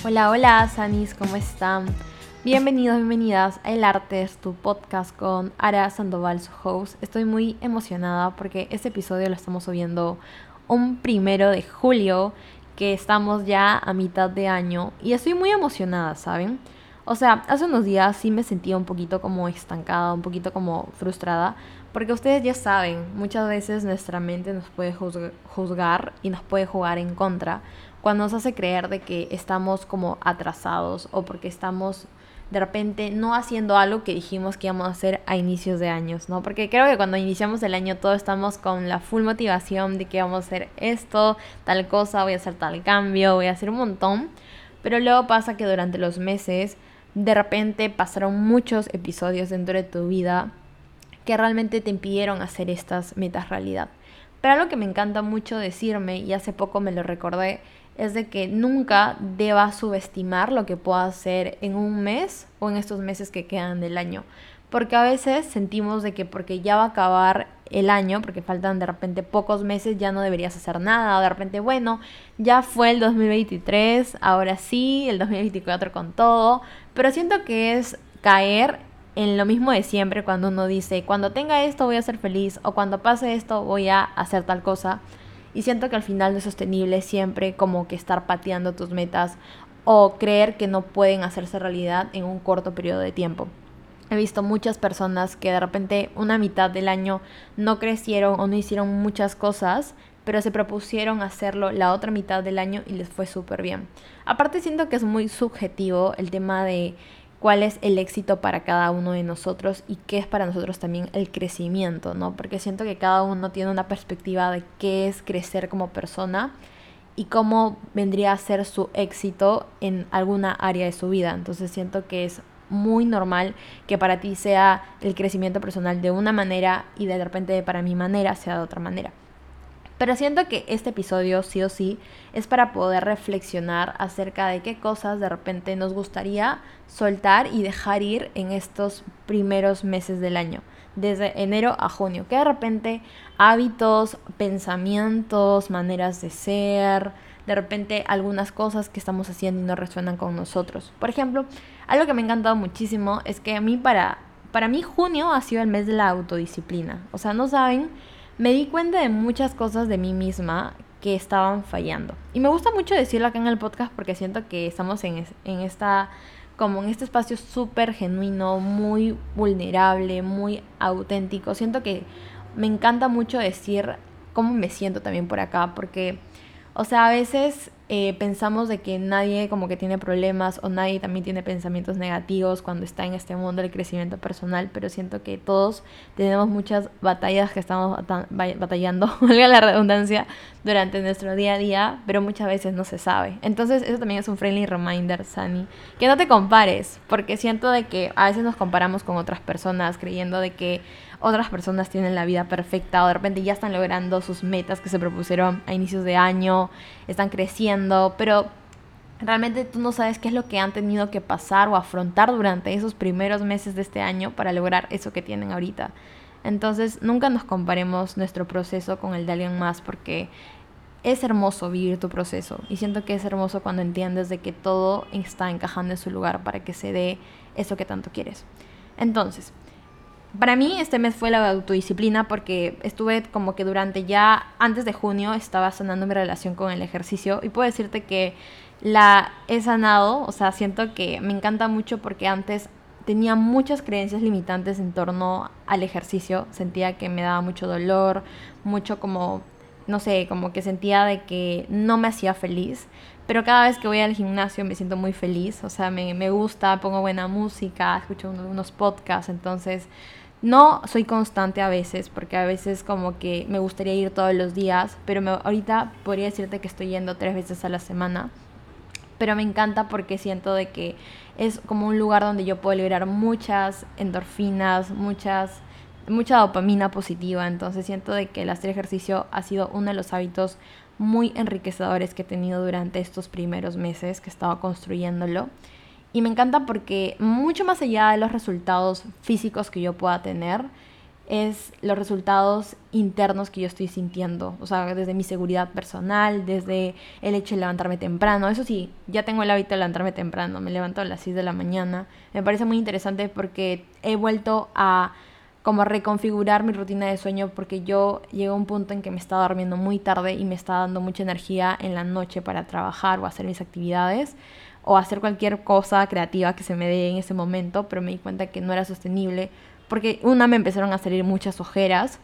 Hola, hola, Sanis, ¿cómo están? Bienvenidos, bienvenidas a El Arte es tu podcast con Ara Sandoval, su host. Estoy muy emocionada porque este episodio lo estamos subiendo un 1 de julio, que estamos ya a mitad de año y estoy muy emocionada, ¿saben? O sea, hace unos días sí me sentía un poquito como estancada, un poquito como frustrada, porque ustedes ya saben, muchas veces nuestra mente nos puede juzgar y nos puede jugar en contra cuando nos hace creer de que estamos como atrasados o porque estamos de repente no haciendo algo que dijimos que íbamos a hacer a inicios de años, ¿no? Porque creo que cuando iniciamos el año todos estamos con la full motivación de que vamos a hacer esto, tal cosa, voy a hacer tal cambio, voy a hacer un montón, pero luego pasa que durante los meses de repente pasaron muchos episodios dentro de tu vida que realmente te impidieron hacer estas metas realidad. Pero algo que me encanta mucho decirme, y hace poco me lo recordé, es de que nunca debas subestimar lo que puedas hacer en un mes o en estos meses que quedan del año. Porque a veces sentimos de que porque ya va a acabar el año, porque faltan de repente pocos meses, ya no deberías hacer nada. O de repente, bueno, ya fue el 2023, ahora sí, el 2024 con todo. Pero siento que es caer en lo mismo de siempre cuando uno dice, cuando tenga esto voy a ser feliz o cuando pase esto voy a hacer tal cosa. Y siento que al final no es sostenible siempre como que estar pateando tus metas o creer que no pueden hacerse realidad en un corto periodo de tiempo. He visto muchas personas que de repente una mitad del año no crecieron o no hicieron muchas cosas, pero se propusieron hacerlo la otra mitad del año y les fue súper bien. Aparte siento que es muy subjetivo el tema de cuál es el éxito para cada uno de nosotros y qué es para nosotros también el crecimiento, ¿no? Porque siento que cada uno tiene una perspectiva de qué es crecer como persona y cómo vendría a ser su éxito en alguna área de su vida. Entonces siento que es muy normal que para ti sea el crecimiento personal de una manera y de repente para mi manera sea de otra manera. Pero siento que este episodio sí o sí es para poder reflexionar acerca de qué cosas de repente nos gustaría soltar y dejar ir en estos primeros meses del año, desde enero a junio, que de repente hábitos, pensamientos, maneras de ser, de repente algunas cosas que estamos haciendo y no resuenan con nosotros. Por ejemplo, algo que me ha encantado muchísimo es que a mí para mí junio ha sido el mes de la autodisciplina. O sea, no saben, me di cuenta de muchas cosas de mí misma que estaban fallando. Y me gusta mucho decirlo acá en el podcast porque siento que estamos en esta como en este espacio súper genuino, muy vulnerable, muy auténtico. Siento que me encanta mucho decir cómo me siento también por acá, porque, o sea, a veces pensamos de que nadie como que tiene problemas o nadie también tiene pensamientos negativos cuando está en este mundo del crecimiento personal, pero siento que todos tenemos muchas batallas que estamos batallando, valga la redundancia, durante nuestro día a día, pero muchas veces no se sabe. Entonces eso también es un friendly reminder, Sani, que no te compares, porque siento de que a veces nos comparamos con otras personas creyendo de que otras personas tienen la vida perfecta o de repente ya están logrando sus metas que se propusieron a inicios de año, están creciendo, pero realmente tú no sabes qué es lo que han tenido que pasar o afrontar durante esos primeros meses de este año para lograr eso que tienen ahorita. Entonces nunca nos comparemos nuestro proceso con el de alguien más, porque es hermoso vivir tu proceso y siento que es hermoso cuando entiendes de que todo está encajando en su lugar para que se dé eso que tanto quieres. Entonces, para mí este mes fue la autodisciplina porque estuve como que durante ya antes de junio estaba sanando mi relación con el ejercicio y puedo decirte que la he sanado. O sea, siento que me encanta mucho porque antes tenía muchas creencias limitantes en torno al ejercicio. Sentía que me daba mucho dolor, mucho como, no sé, como que sentía de que no me hacía feliz. Pero cada vez que voy al gimnasio me siento muy feliz. O sea, me gusta, pongo buena música, escucho unos podcasts. Entonces no soy constante a veces, porque a veces como que me gustaría ir todos los días, pero ahorita podría decirte que estoy yendo 3 veces a la semana. Pero me encanta porque siento de que es como un lugar donde yo puedo liberar muchas endorfinas, mucha dopamina positiva. Entonces siento de que el hacer ejercicio ha sido uno de los hábitos muy enriquecedores que he tenido durante estos primeros meses que he estado construyéndolo. Y me encanta porque mucho más allá de los resultados físicos que yo pueda tener, es los resultados internos que yo estoy sintiendo. O sea, desde mi seguridad personal, desde el hecho de levantarme temprano. Eso sí, ya tengo el hábito de levantarme temprano. Me levanto a las 6 de la mañana. Me parece muy interesante porque he vuelto a como reconfigurar mi rutina de sueño porque yo llegué a un punto en que me estaba durmiendo muy tarde y me estaba dando mucha energía en la noche para trabajar o hacer mis actividades o hacer cualquier cosa creativa que se me dé en ese momento, pero me di cuenta que no era sostenible porque me empezaron a salir muchas ojeras.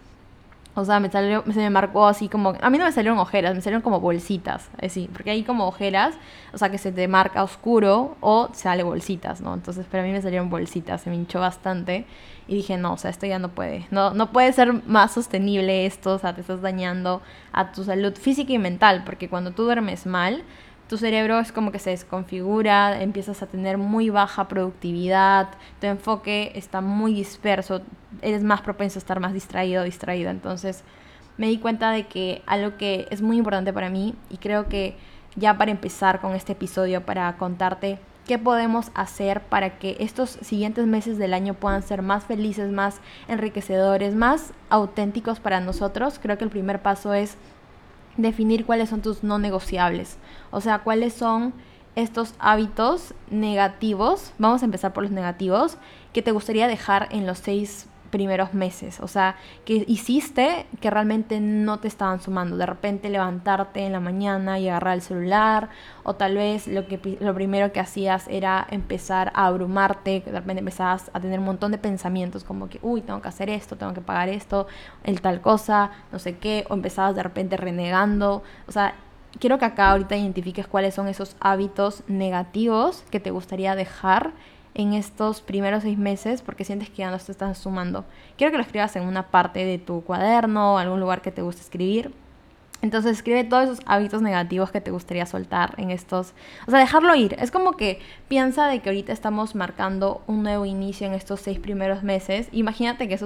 O sea, se me marcó así como... A mí no me salieron ojeras, me salieron como bolsitas, así. Porque hay como ojeras, o sea, que se te marca oscuro o sale bolsitas, ¿no? Entonces, pero a mí me salieron bolsitas, se me hinchó bastante. Y dije, no, o sea, esto ya no puede. No puede ser más sostenible esto, o sea, te estás dañando a tu salud física y mental. Porque cuando tú duermes mal, tu cerebro es como que se desconfigura, empiezas a tener muy baja productividad, tu enfoque está muy disperso, eres más propenso a estar más distraído o distraída. Entonces me di cuenta de que algo que es muy importante para mí, y creo que ya para empezar con este episodio, para contarte qué podemos hacer para que estos siguientes meses del año puedan ser más felices, más enriquecedores, más auténticos para nosotros, creo que el primer paso es definir cuáles son tus no negociables. O sea, cuáles son estos hábitos negativos, vamos a empezar por los negativos, que te gustaría dejar en los 6 primeros meses. O sea, que hiciste que realmente no te estaban sumando. De repente levantarte en la mañana y agarrar el celular, o tal vez lo primero que hacías era empezar a abrumarte, de repente empezabas a tener un montón de pensamientos como que, uy, tengo que hacer esto, tengo que pagar esto, el tal cosa, no sé qué, o empezabas de repente renegando. O sea, quiero que acá ahorita identifiques cuáles son esos hábitos negativos que te gustaría dejar en estos primeros 6 meses porque sientes que ya no te estás sumando. Quiero que lo escribas en una parte de tu cuaderno, algún lugar que te guste escribir. Entonces escribe todos esos hábitos negativos que te gustaría soltar en estos... O sea, dejarlo ir. Es como que piensa de que ahorita estamos marcando un nuevo inicio en estos 6 primeros meses. Imagínate que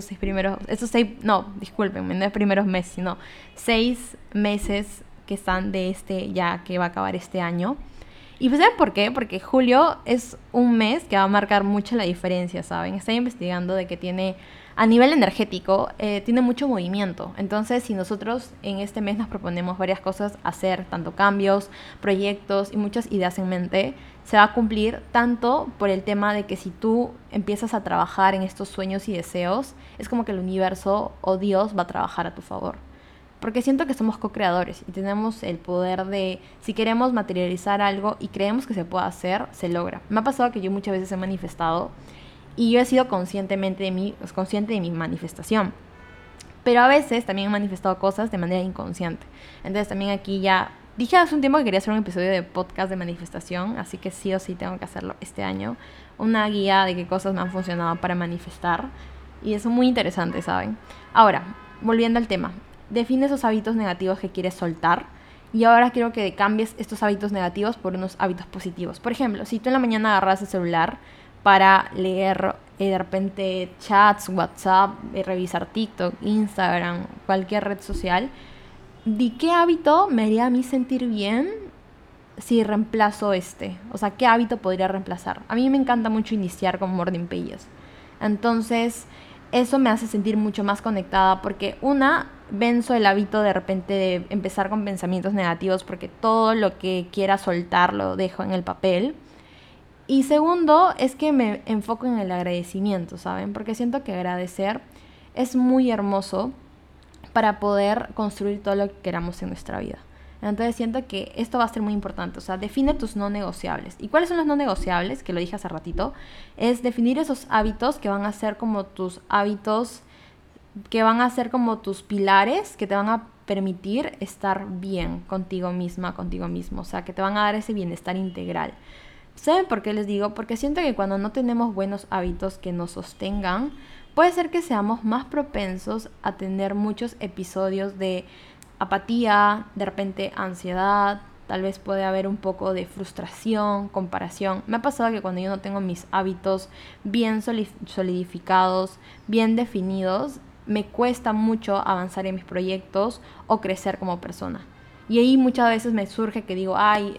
no, discúlpenme, no es primeros meses, sino 6 meses que están de ya que va a acabar este año. Y pues ¿saben por qué? Porque julio es un mes que va a marcar mucho la diferencia, ¿saben? Estoy investigando de que tiene, a nivel energético, tiene mucho movimiento. Entonces, si nosotros en este mes nos proponemos varias cosas, hacer tanto cambios, proyectos y muchas ideas en mente, se va a cumplir tanto por el tema de que si tú empiezas a trabajar en estos sueños y deseos, es como que el universo o Dios va a trabajar a tu favor. Porque siento que somos co-creadores y tenemos el poder de, si queremos materializar algo y creemos que se puede hacer, se logra. Me ha pasado que yo muchas veces he manifestado y yo he sido consciente de mi manifestación. Pero a veces también he manifestado cosas de manera inconsciente. Entonces también aquí ya dije hace un tiempo que quería hacer un episodio de podcast de manifestación, así que sí o sí tengo que hacerlo este año. Una guía de qué cosas me han funcionado para manifestar. Y eso es muy interesante, ¿saben? Ahora, volviendo al tema. Define esos hábitos negativos que quieres soltar y ahora quiero que cambies estos hábitos negativos por unos hábitos positivos. Por ejemplo, si tú en la mañana agarras el celular para leer de repente chats, WhatsApp, revisar TikTok, Instagram, cualquier red social, ¿de qué hábito me haría a mí sentir bien si reemplazo este? O sea, ¿qué hábito podría reemplazar? A mí me encanta mucho iniciar con morning pages. Entonces, eso me hace sentir mucho más conectada porque venzo el hábito de repente de empezar con pensamientos negativos porque todo lo que quiera soltar lo dejo en el papel. Y segundo, es que me enfoco en el agradecimiento, ¿saben? Porque siento que agradecer es muy hermoso para poder construir todo lo que queramos en nuestra vida. Entonces siento que esto va a ser muy importante. O sea, define tus no negociables. ¿Y cuáles son los no negociables? Que lo dije hace ratito. Es definir esos hábitos que van a ser como tus hábitos, que van a ser como tus pilares, que te van a permitir estar bien contigo misma, contigo mismo. O sea, que te van a dar ese bienestar integral. ¿Saben por qué les digo? Porque siento que cuando no tenemos buenos hábitos que nos sostengan, puede ser que seamos más propensos a tener muchos episodios de apatía, de repente ansiedad, tal vez puede haber un poco de frustración, comparación. Me ha pasado que cuando yo no tengo mis hábitos bien solidificados, bien definidos, me cuesta mucho avanzar en mis proyectos o crecer como persona. Y ahí muchas veces me surge que digo,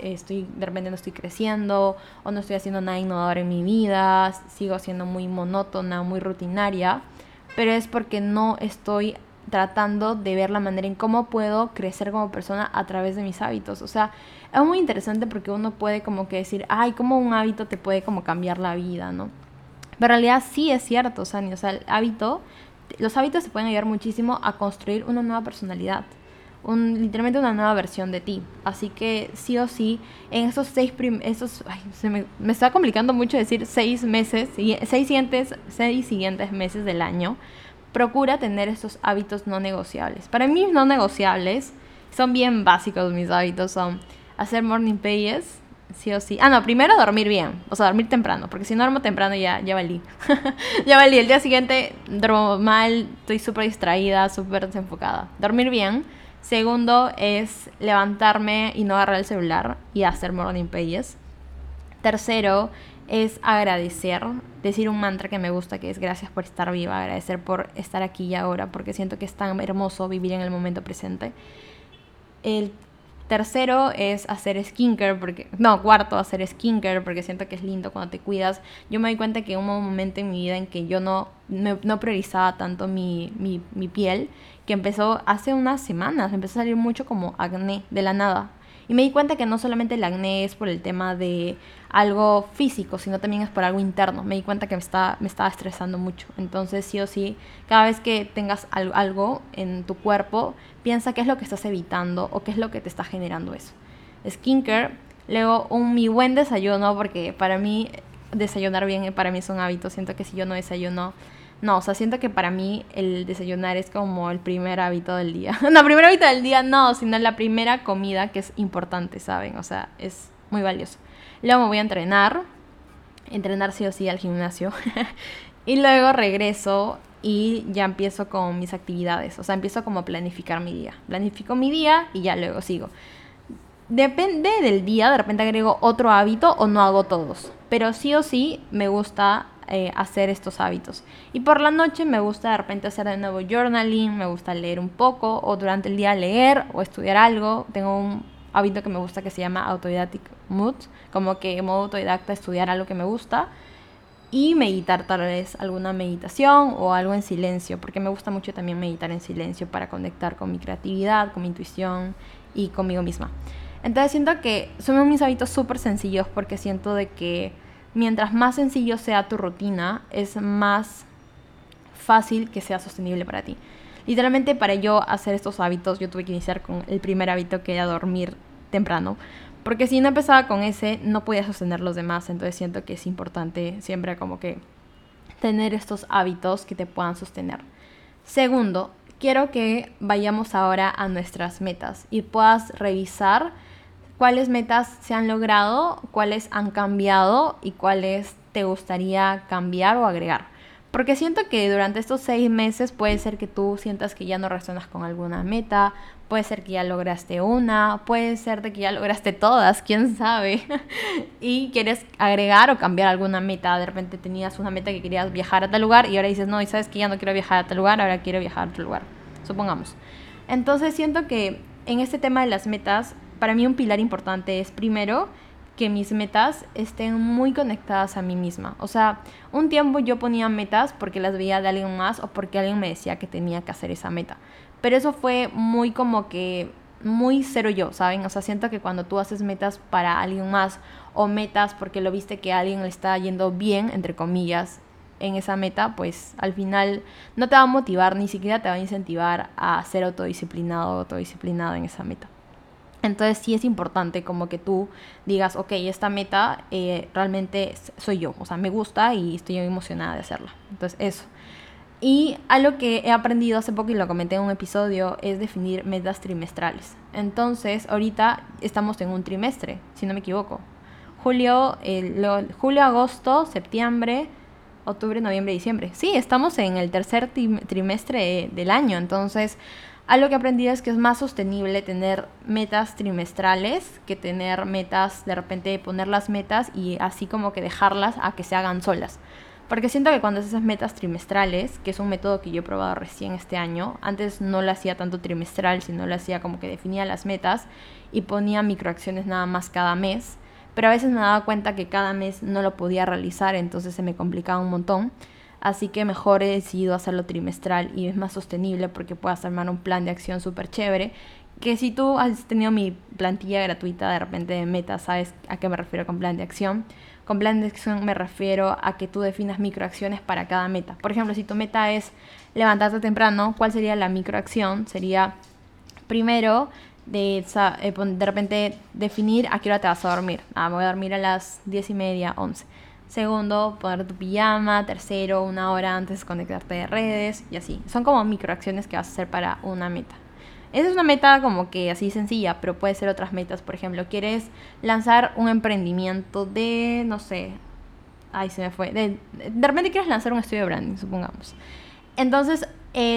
de repente no estoy creciendo o no estoy haciendo nada innovador en mi vida, sigo siendo muy monótona, muy rutinaria, pero es porque no estoy tratando de ver la manera en cómo puedo crecer como persona a través de mis hábitos. O sea, es muy interesante porque uno puede como que decir, ay, cómo un hábito te puede como cambiar la vida, ¿no? Pero en realidad sí es cierto, Sani. O sea, los hábitos te pueden ayudar muchísimo a construir una nueva personalidad. Literalmente una nueva versión de ti. Así que sí o sí, en esos me está complicando mucho decir 6 meses, 6 siguientes meses del año, procura tener estos hábitos no negociables. Para mí no negociables son bien básicos. Mis hábitos son hacer morning pages, sí o sí. No, primero dormir bien, o sea, dormir temprano, porque si no duermo temprano ya valí. Ya valí, el día siguiente duermo mal, estoy súper distraída, súper desenfocada. Dormir bien. Segundo es levantarme y no agarrar el celular y hacer morning pages. Tercero es agradecer, decir un mantra que me gusta, que es gracias por estar viva, agradecer por estar aquí y ahora, porque siento que es tan hermoso vivir en el momento presente. El tercero es hacer skincare, cuarto, hacer skincare, porque siento que es lindo cuando te cuidas. Yo me doy cuenta que hubo un momento en mi vida en que yo no priorizaba tanto mi piel, que empezó hace unas semanas, empezó a salir mucho como acné de la nada. Y me di cuenta que no solamente el acné es por el tema de algo físico, sino también es por algo interno. Me di cuenta que me estaba estresando mucho. Entonces, sí o sí, cada vez que tengas algo en tu cuerpo, piensa qué es lo que estás evitando o qué es lo que te está generando eso. Skincare, luego mi buen desayuno, porque para mí desayunar bien para mí es un hábito. Siento que si yo no desayuno... No, o sea, siento que para mí el desayunar es como el primer hábito del día. No, primer hábito del día no, sino la primera comida que es importante, ¿saben? O sea, es muy valioso. Luego me voy a entrenar sí o sí al gimnasio. Y luego regreso y ya empiezo con mis actividades. O sea, empiezo como a planificar mi día. Planifico mi día y ya luego sigo. Depende del día, de repente agrego otro hábito o no hago todos. Pero sí o sí me gusta hacer estos hábitos. Y por la noche me gusta de repente hacer de nuevo journaling, me gusta leer un poco o durante el día leer o estudiar algo. Tengo un hábito que me gusta que se llama Autodidactic Mood, como que modo autodidacta, estudiar algo que me gusta. Y meditar, tal vez alguna meditación o algo en silencio, porque me gusta mucho también meditar en silencio para conectar con mi creatividad, con mi intuición y conmigo misma. Entonces siento que son mis hábitos súper sencillos, porque siento de que mientras más sencillo sea tu rutina, es más fácil que sea sostenible para ti. Literalmente, para yo hacer estos hábitos, yo tuve que iniciar con el primer hábito, que era dormir temprano. Porque si no empezaba con ese, no podía sostener los demás. Entonces siento que es importante siempre como que tener estos hábitos que te puedan sostener. Segundo, quiero que vayamos ahora a nuestras metas y puedas revisar cuáles metas se han logrado, cuáles han cambiado y cuáles te gustaría cambiar o agregar. Porque siento que durante estos 6 meses puede ser que tú sientas que ya no resuenas con alguna meta, puede ser que ya lograste una, puede ser de que ya lograste todas, quién sabe. Y quieres agregar o cambiar alguna meta. De repente tenías una meta que querías viajar a tal lugar y ahora dices, no, y sabes que ya no quiero viajar a tal lugar, ahora quiero viajar a otro lugar, supongamos. Entonces siento que en este tema de las metas, para mí un pilar importante es, primero, que mis metas estén muy conectadas a mí misma. O sea, un tiempo yo ponía metas porque las veía de alguien más o porque alguien me decía que tenía que hacer esa meta. Pero eso fue muy como que muy cero yo, ¿saben? O sea, siento que cuando tú haces metas para alguien más o metas porque lo viste que a alguien le está yendo bien, entre comillas, en esa meta, pues al final no te va a motivar, ni siquiera te va a incentivar a ser autodisciplinado o autodisciplinada en esa meta. Entonces sí es importante como que tú digas, ok, esta meta realmente soy yo, o sea, me gusta y estoy emocionada de hacerla. Entonces eso. Y algo que he aprendido hace poco y lo comenté en un episodio es definir metas trimestrales. Entonces ahorita estamos en un trimestre, si no me equivoco. Julio, agosto, septiembre, octubre, noviembre, diciembre. Sí, estamos en el tercer trimestre del año. Entonces, algo que he aprendido es que es más sostenible tener metas trimestrales que tener metas, de repente poner las metas y así como que dejarlas a que se hagan solas. Porque siento que cuando haces metas trimestrales, que es un método que yo he probado recién este año, antes no lo hacía tanto trimestral, sino lo hacía como que definía las metas y ponía microacciones nada más cada mes. Pero a veces me daba cuenta que cada mes no lo podía realizar, entonces se me complicaba un montón. Así que mejor he decidido hacerlo trimestral y es más sostenible porque puedes armar un plan de acción súper chévere. Que si tú has tenido mi plantilla gratuita de repente de metas, ¿sabes a qué me refiero con plan de acción? Con plan de acción me refiero a que tú definas microacciones para cada meta. Por ejemplo, si tu meta es levantarte temprano, ¿cuál sería la microacción? Sería primero de repente definir a qué hora te vas a dormir. Me voy a dormir a las 10:30, 11. Segundo, poner tu pijama. Tercero, una hora antes conectarte de redes y así. Son como microacciones que vas a hacer para una meta. Esa es una meta como que así sencilla, pero puede ser otras metas. Por ejemplo, quieres lanzar un emprendimiento de, no sé, se me fue. De repente quieres lanzar un estudio de branding, supongamos. Entonces,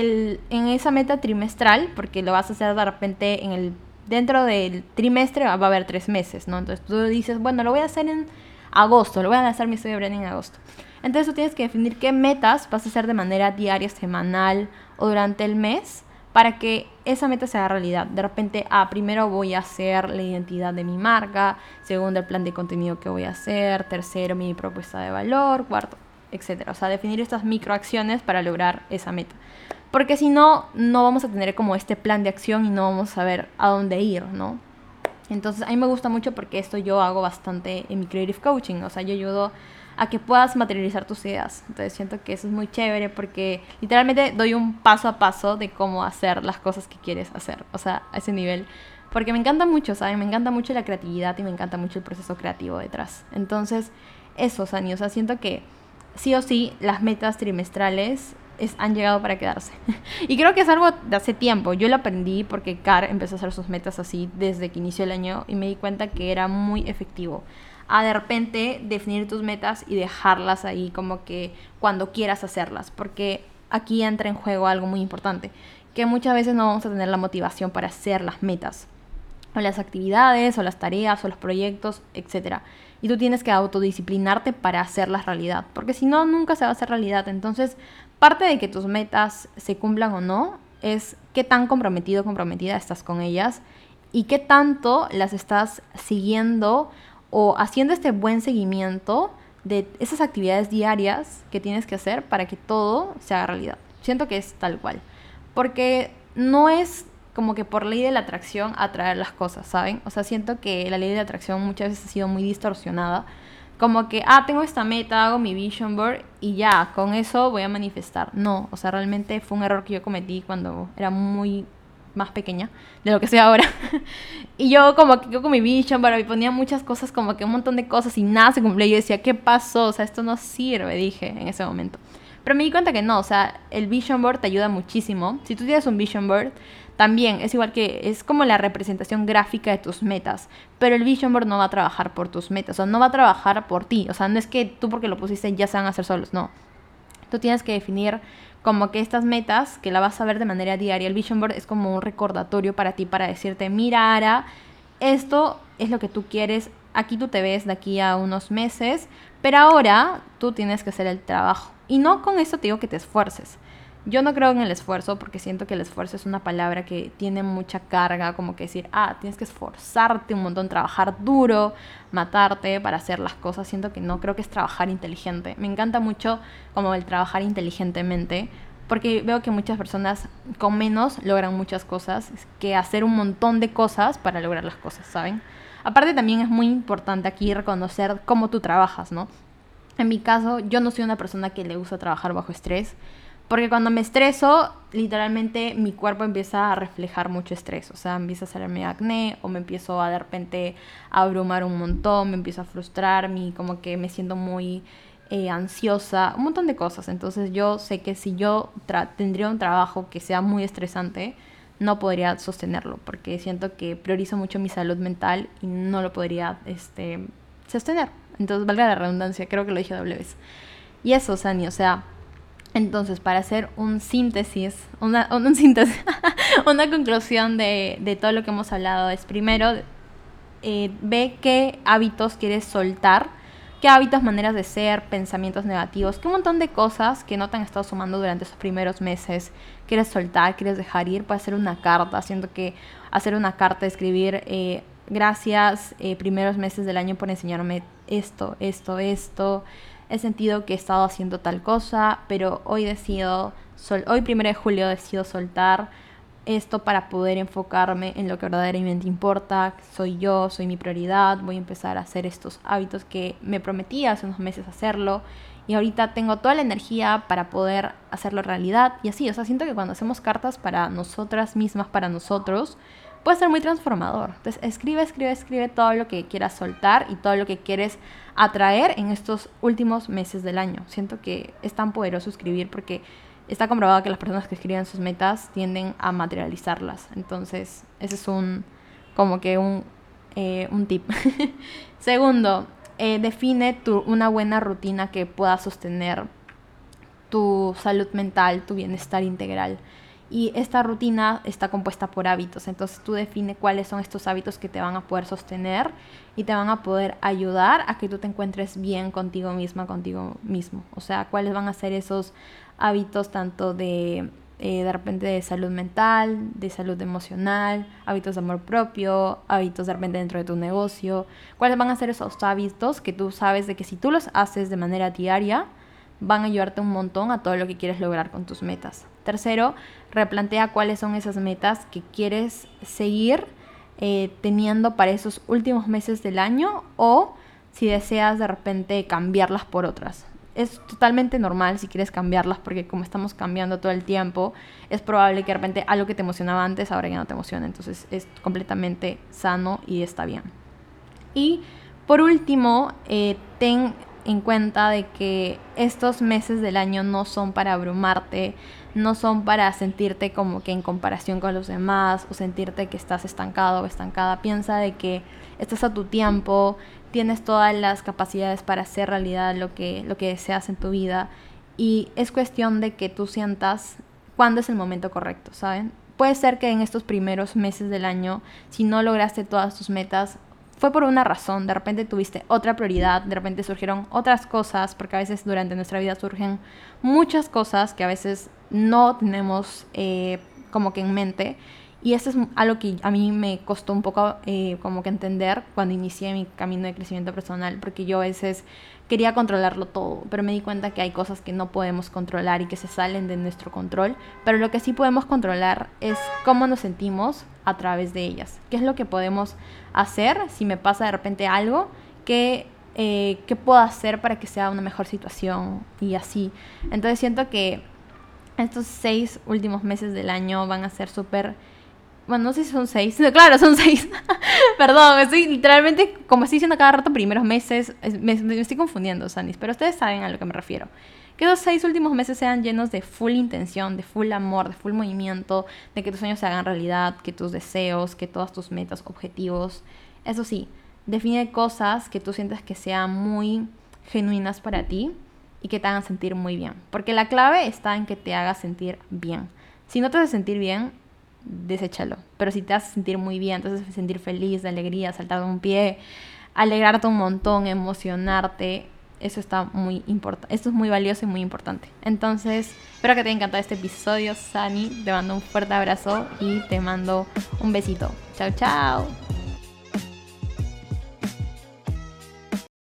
en esa meta trimestral, porque lo vas a hacer de repente dentro del trimestre va a haber 3 meses, ¿no? Entonces tú dices, bueno, lo voy a hacer en agosto, lo voy a lanzar mi estudio de branding en agosto. Entonces tú tienes que definir qué metas vas a hacer de manera diaria, semanal o durante el mes para que esa meta sea realidad. De repente, primero voy a hacer la identidad de mi marca, segundo el plan de contenido que voy a hacer, tercero mi propuesta de valor, cuarto, etcétera. O sea, definir estas microacciones para lograr esa meta. Porque si no, no vamos a tener como este plan de acción y no vamos a saber a dónde ir, ¿no? Entonces, a mí me gusta mucho porque esto yo hago bastante en mi Creative Coaching. O sea, yo ayudo a que puedas materializar tus ideas. Entonces, siento que eso es muy chévere porque literalmente doy un paso a paso de cómo hacer las cosas que quieres hacer. O sea, a ese nivel. Porque me encanta mucho, ¿saben? Me encanta mucho la creatividad y me encanta mucho el proceso creativo detrás. Entonces, eso, Sani. O sea, siento que sí o sí las metas trimestrales han llegado para quedarse. Y creo que es algo de hace tiempo. Yo lo aprendí porque Car empezó a hacer sus metas así desde que inició el año y me di cuenta que era muy efectivo. De repente definir tus metas y dejarlas ahí como que cuando quieras hacerlas. Porque aquí entra en juego algo muy importante. Que muchas veces no vamos a tener la motivación para hacer las metas. O las actividades, o las tareas, o los proyectos, etc. Y tú tienes que autodisciplinarte para hacerlas realidad. Porque si no, nunca se va a hacer realidad. Entonces, parte de que tus metas se cumplan o no es qué tan comprometido o comprometida estás con ellas y qué tanto las estás siguiendo o haciendo este buen seguimiento de esas actividades diarias que tienes que hacer para que todo se haga realidad. Siento que es tal cual. Porque no es como que por ley de la atracción atraer las cosas, ¿saben? O sea, siento que la ley de la atracción muchas veces ha sido muy distorsionada. Como que, tengo esta meta, hago mi vision board y ya, con eso voy a manifestar. No, o sea, realmente fue un error que yo cometí cuando era muy más pequeña de lo que soy ahora. Y yo como que yo con mi vision board me ponía muchas cosas, como que un montón de cosas y nada se cumplía. Y yo decía, ¿qué pasó? O sea, esto no sirve, dije en ese momento. Pero me di cuenta que no, o sea, el vision board te ayuda muchísimo. Si tú tienes un vision board, también es igual que, es como la representación gráfica de tus metas. Pero el vision board no va a trabajar por tus metas, o sea, no va a trabajar por ti. O sea, no es que tú porque lo pusiste ya se van a hacer solos, no. Tú tienes que definir como que estas metas, que la vas a ver de manera diaria. El vision board es como un recordatorio para ti, para decirte, mira, Ara, esto es lo que tú quieres, aquí tú te ves de aquí a unos meses, pero ahora tú tienes que hacer el trabajo. Y no con eso te digo que te esfuerces. Yo no creo en el esfuerzo porque siento que el esfuerzo es una palabra que tiene mucha carga, como que decir, tienes que esforzarte un montón, trabajar duro, matarte para hacer las cosas. Siento que no, creo que es trabajar inteligente. Me encanta mucho como el trabajar inteligentemente, porque veo que muchas personas con menos logran muchas cosas, que hacer un montón de cosas para lograr las cosas, ¿saben? Aparte también es muy importante aquí reconocer cómo tú trabajas, ¿no? En mi caso, yo no soy una persona que le gusta trabajar bajo estrés, porque cuando me estreso, literalmente mi cuerpo empieza a reflejar mucho estrés. O sea, empieza a salir acné o me empiezo de repente a abrumar un montón, me empiezo a frustrar, como que me siento muy ansiosa, un montón de cosas. Entonces yo sé que si yo tendría un trabajo que sea muy estresante, no podría sostenerlo, porque siento que priorizo mucho mi salud mental y no lo podría sostener. Entonces, valga la redundancia, creo que lo dije doble vez. Y eso, Sani, o sea, entonces, para hacer una conclusión de todo lo que hemos hablado es primero, ve qué hábitos quieres soltar, qué hábitos, maneras de ser, pensamientos negativos, qué un montón de cosas que no te han estado sumando durante esos primeros meses quieres soltar, quieres dejar ir. Puedes hacer una carta, siento que hacer una carta, escribir, gracias, primeros meses del año por enseñarme esto, he sentido que he estado haciendo tal cosa, pero hoy 1 de julio decido soltar esto para poder enfocarme en lo que verdaderamente importa. Soy yo, soy mi prioridad, voy a empezar a hacer estos hábitos que me prometí hace unos meses hacerlo y ahorita tengo toda la energía para poder hacerlo realidad. Y así, o sea, siento que cuando hacemos cartas para nosotras mismas, para nosotros, puede ser muy transformador. Entonces escribe todo lo que quieras soltar y todo lo que quieres atraer en estos últimos meses del año. Siento que es tan poderoso escribir porque está comprobado que las personas que escriben sus metas tienden a materializarlas. Entonces, ese es un tip. Segundo, define una buena rutina que pueda sostener tu salud mental, tu bienestar integral. Y esta rutina está compuesta por hábitos. Entonces tú define cuáles son estos hábitos que te van a poder sostener y te van a poder ayudar a que tú te encuentres bien contigo misma, contigo mismo. O sea, cuáles van a ser esos hábitos tanto de repente de salud mental, de salud emocional, hábitos de amor propio, hábitos de repente dentro de tu negocio. ¿Cuáles van a ser esos hábitos que tú sabes de que si tú los haces de manera diaria, van a ayudarte un montón a todo lo que quieres lograr con tus metas? Tercero, replantea cuáles son esas metas que quieres seguir teniendo para esos últimos meses del año o si deseas de repente cambiarlas por otras. Es totalmente normal si quieres cambiarlas porque como estamos cambiando todo el tiempo, es probable que de repente algo que te emocionaba antes ahora ya no te emociona. Entonces es completamente sano y está bien. Y por último, ten en cuenta de que estos meses del año no son para abrumarte, no son para sentirte como que en comparación con los demás o sentirte que estás estancado o estancada. Piensa de que estás a tu tiempo, tienes todas las capacidades para hacer realidad lo que deseas en tu vida y es cuestión de que tú sientas cuándo es el momento correcto, ¿saben? Puede ser que en estos primeros meses del año, si no lograste todas tus metas, fue por una razón. De repente tuviste otra prioridad, de repente surgieron otras cosas, porque a veces durante nuestra vida surgen muchas cosas que a veces no tenemos como que en mente. Y eso es algo que a mí me costó un poco como que entender cuando inicié mi camino de crecimiento personal, porque yo a veces quería controlarlo todo, pero me di cuenta que hay cosas que no podemos controlar y que se salen de nuestro control, pero lo que sí podemos controlar es cómo nos sentimos a través de ellas. ¿Qué es lo que podemos hacer si me pasa de repente algo? ¿Qué puedo hacer para que sea una mejor situación? Y así. Entonces siento que estos 6 últimos meses del año van a ser súper... Bueno, no sé si son 6. No, claro, son 6. Perdón, estoy literalmente, como estoy diciendo cada rato, primeros meses, me estoy confundiendo, Sanis. Pero ustedes saben a lo que me refiero. Que esos 6 últimos meses sean llenos de full intención, de full amor, de full movimiento, de que tus sueños se hagan realidad, que tus deseos, que todas tus metas, objetivos. Eso sí, define cosas que tú sientas que sean muy genuinas para ti y que te hagan sentir muy bien. Porque la clave está en que te hagas sentir bien. Si no te hace sentir bien, deséchalo. Pero si te hace sentir muy bien, te hace sentir feliz, de alegría, saltar de un pie, alegrarte un montón, emocionarte, eso está muy importante. Esto es muy valioso y muy importante. Entonces, espero que te haya encantado este episodio, Sani. Te mando un fuerte abrazo y te mando un besito. Chao, chao.